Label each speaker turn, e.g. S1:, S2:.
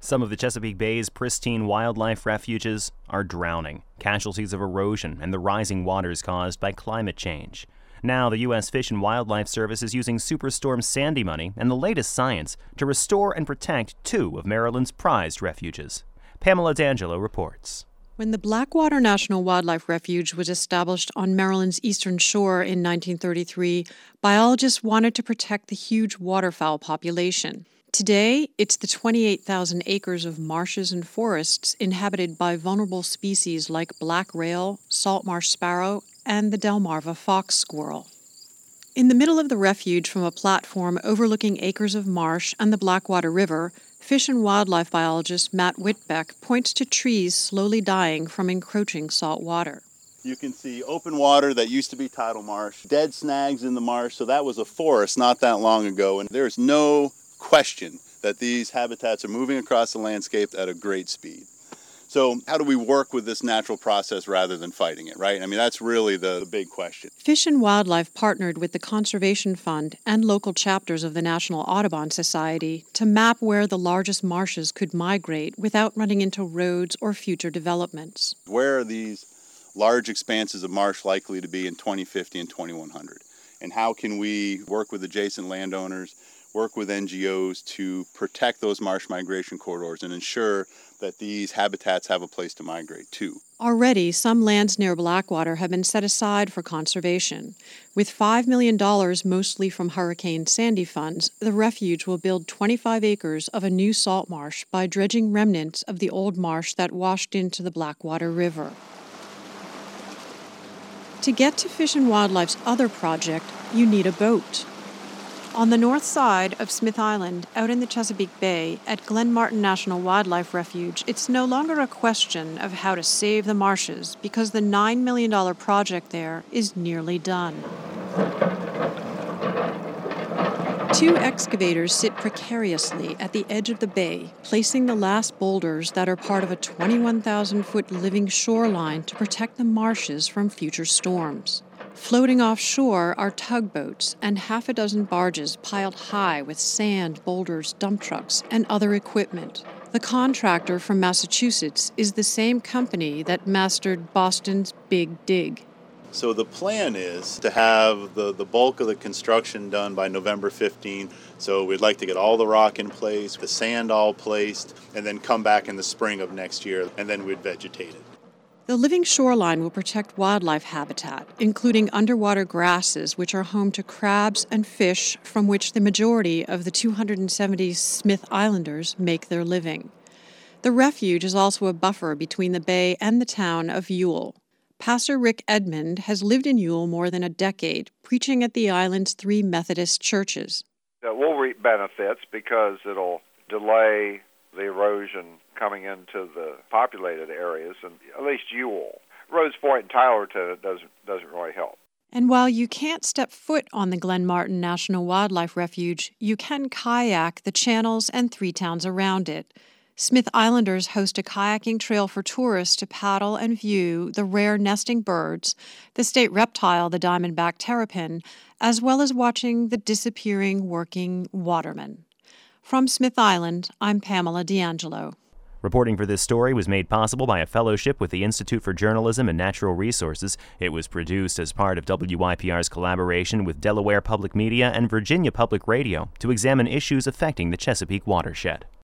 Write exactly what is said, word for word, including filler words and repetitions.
S1: Some of the Chesapeake Bay's pristine wildlife refuges are drowning, casualties of erosion and the rising waters caused by climate change. Now, the U S Fish and Wildlife Service is using Superstorm Sandy money and the latest science to restore and protect two of Maryland's prized refuges. Pamela D'Angelo reports.
S2: When the Blackwater National Wildlife Refuge was established on Maryland's eastern shore in nineteen thirty-three, biologists wanted to protect the huge waterfowl population. Today, it's the twenty-eight thousand acres of marshes and forests inhabited by vulnerable species like black rail, salt marsh sparrow, and the Delmarva fox squirrel. In the middle of the refuge, from a platform overlooking acres of marsh and the Blackwater River, fish and wildlife biologist Matt Whitbeck points to trees slowly dying from encroaching salt water.
S3: You can see open water that used to be tidal marsh, dead snags in the marsh, so that was a forest not that long ago, and there's no question that these habitats are moving across the landscape at a great speed. So how do we work with this natural process rather than fighting it, right? I mean, that's really the, the big question.
S2: Fish and Wildlife partnered with the Conservation Fund and local chapters of the National Audubon Society to map where the largest marshes could migrate without running into roads or future developments.
S3: Where are these large expanses of marsh likely to be in twenty fifty and twenty-one hundred? And how can we work with adjacent landowners, work with N G Os to protect those marsh migration corridors and ensure that these habitats have a place to migrate to.
S2: Already, some lands near Blackwater have been set aside for conservation. With five million dollars mostly from Hurricane Sandy funds, the refuge will build twenty-five acres of a new salt marsh by dredging remnants of the old marsh that washed into the Blackwater River. To get to Fish and Wildlife's other project, you need a boat. On the north side of Smith Island, out in the Chesapeake Bay, at Glen Martin National Wildlife Refuge, it's no longer a question of how to save the marshes because the nine million dollars project there is nearly done. Two excavators sit precariously at the edge of the bay, placing the last boulders that are part of a twenty-one thousand foot living shoreline to protect the marshes from future storms. Floating offshore are tugboats and half a dozen barges piled high with sand, boulders, dump trucks, and other equipment. The contractor from Massachusetts is the same company that mastered Boston's Big Dig.
S3: So the plan is to have the, the bulk of the construction done by November fifteenth. So we'd like to get all the rock in place, the sand all placed, and then come back in the spring of next year, and then we'd vegetate it.
S2: The living shoreline will protect wildlife habitat, including underwater grasses, which are home to crabs and fish from which the majority of the two hundred seventy Smith Islanders make their living. The refuge is also a buffer between the bay and the town of Ewell. Pastor Rick Edmond has lived in Ewell more than a decade, preaching at the island's three Methodist churches.
S4: It will reap benefits because it'll delay the erosion coming into the populated areas, and at least Ewell. Rose Point and Tylerton, it doesn't, doesn't really help.
S2: And while you can't step foot on the Glen Martin National Wildlife Refuge, you can kayak the channels and three towns around it. Smith Islanders host a kayaking trail for tourists to paddle and view the rare nesting birds, the state reptile, the diamondback terrapin, as well as watching the disappearing working watermen. From Smith Island, I'm Pamela D'Angelo.
S1: Reporting for this story was made possible by a fellowship with the Institute for Journalism and Natural Resources. It was produced as part of W Y P R's collaboration with Delaware Public Media and Virginia Public Radio to examine issues affecting the Chesapeake watershed.